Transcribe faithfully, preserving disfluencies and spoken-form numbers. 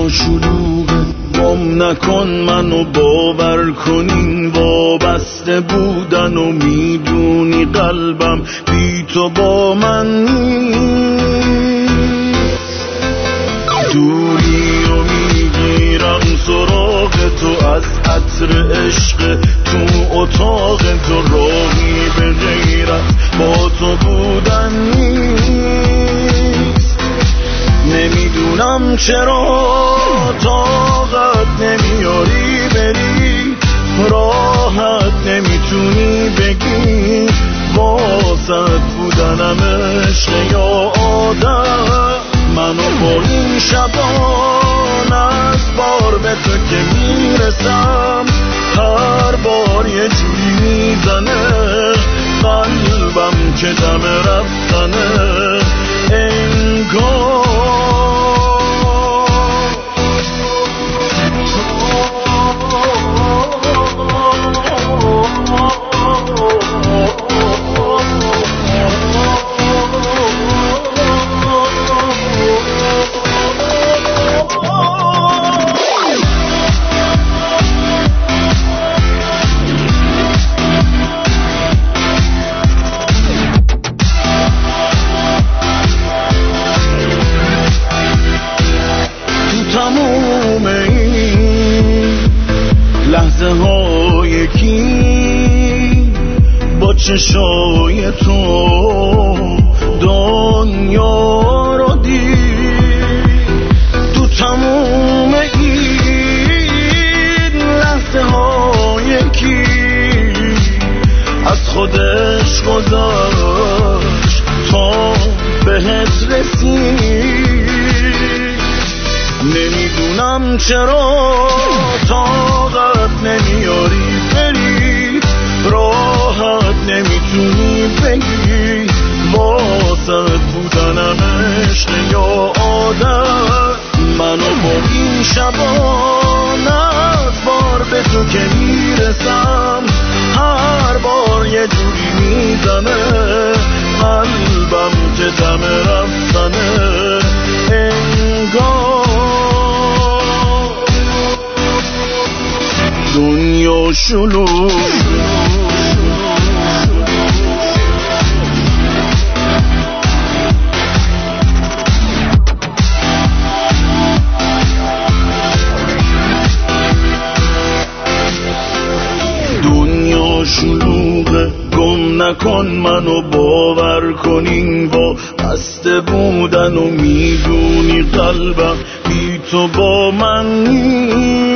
دنیا شلوغه، گم نکن منو، باور کن این وابسته بودن و میدونی قلبم بی تو با من نیست. دوری و میگیرم سراغ تو از عطر عشق تو اتاق تو، راهی به غیرت با تو بودن نیست. نمیدونم چرا طاقت نمیاری بری، راحت نمیتونی بگی واسط بودنم عشق یا آدم. منو با این شبان از بار به تو که میرسم، هر بار یه جوری میزنه قلبم که دم رفتنه انگار. تموم این لحظه ها یکی با چشای تو دنیا رو دید. تو تموم این لحظه ها یکی از خودش گذاشت تا بهت رسید. نمیدونم چرا طاقت نمیاری بری، راحت نمیتونی بگی واسط بودنم عشق یا آدم. منو با این شبان از بار به تو که میرسم، هر بار یه جوری میزنه قلبم که دم رفتنه انگار. دنیا شلوغ دنیا شلوغه، گم نکن منو، باور کن این با بسته بودن و میدونی قلبم بی تو با من نیست.